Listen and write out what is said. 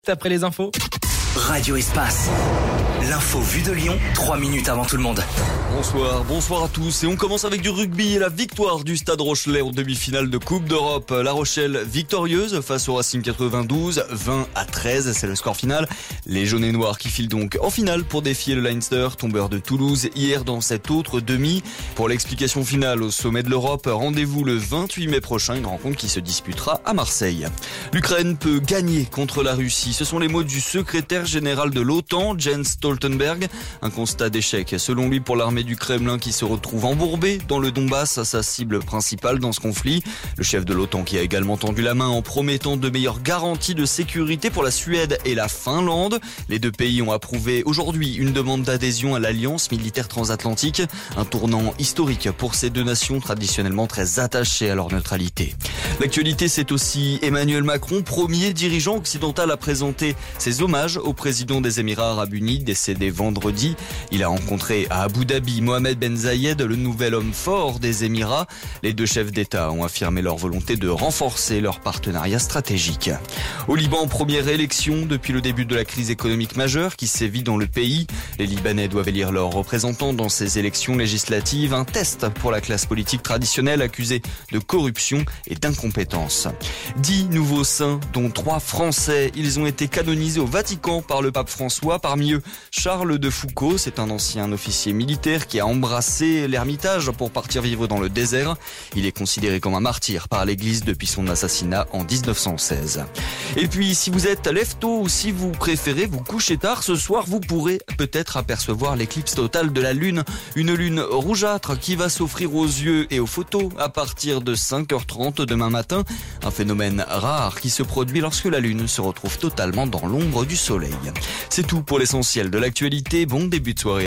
Après les infos. Radio Espace. L'info vue de Lyon, 3 minutes avant tout le monde. Bonsoir à tous. Et on commence avec du rugby et la victoire du Stade Rochelais en demi-finale de Coupe d'Europe. La Rochelle victorieuse face au Racing 92, 20-13, c'est le score final. Les jaunes et noirs qui filent donc en finale pour défier le Leinster, tombeur de Toulouse, hier dans cette autre demi. Pour l'explication finale au sommet de l'Europe, rendez-vous le 28 mai prochain, une rencontre qui se disputera à Marseille. L'Ukraine peut gagner contre la Russie. Ce sont les mots du secrétaire général de l'OTAN, Jens Stoltenberg. Un constat d'échec selon lui pour l'armée du Kremlin qui se retrouve embourbée dans le Donbass, sa cible principale dans ce conflit. Le chef de l'OTAN qui a également tendu la main en promettant de meilleures garanties de sécurité pour la Suède et la Finlande. Les deux pays ont approuvé aujourd'hui une demande d'adhésion à l'Alliance militaire transatlantique, un tournant historique pour ces deux nations traditionnellement très attachées à leur neutralité. L'actualité, c'est aussi Emmanuel Macron, premier dirigeant occidental à présenter ses hommages au président des Émirats Arabes Unis, décédé vendredi. Il a rencontré à Abu Dhabi Mohamed Ben Zayed, le nouvel homme fort des Émirats. Les deux chefs d'État ont affirmé leur volonté de renforcer leur partenariat stratégique. Au Liban, première élection depuis le début de la crise économique majeure qui sévit dans le pays. Les Libanais doivent élire leurs représentants dans ces élections législatives. Un test pour la classe politique traditionnelle accusée de corruption et d'incompétence. 10 nouveaux saints, dont 3 Français. Ils ont été canonisés au Vatican par le pape François. Parmi eux, Charles de Foucauld, c'est un ancien officier militaire qui a embrassé l'Ermitage pour partir vivre dans le désert. Il est considéré comme un martyr par l'Église depuis son assassinat en 1916. Et puis, si vous êtes lève-tôt ou si vous préférez vous coucher tard, ce soir, vous pourrez peut-être apercevoir l'éclipse totale de la Lune. Une lune rougeâtre qui va s'offrir aux yeux et aux photos à partir de 5h30 demain matin. Un phénomène rare qui se produit lorsque la Lune se retrouve totalement dans l'ombre du Soleil. C'est tout pour l'essentiel de l'actualité. Bon début de soirée.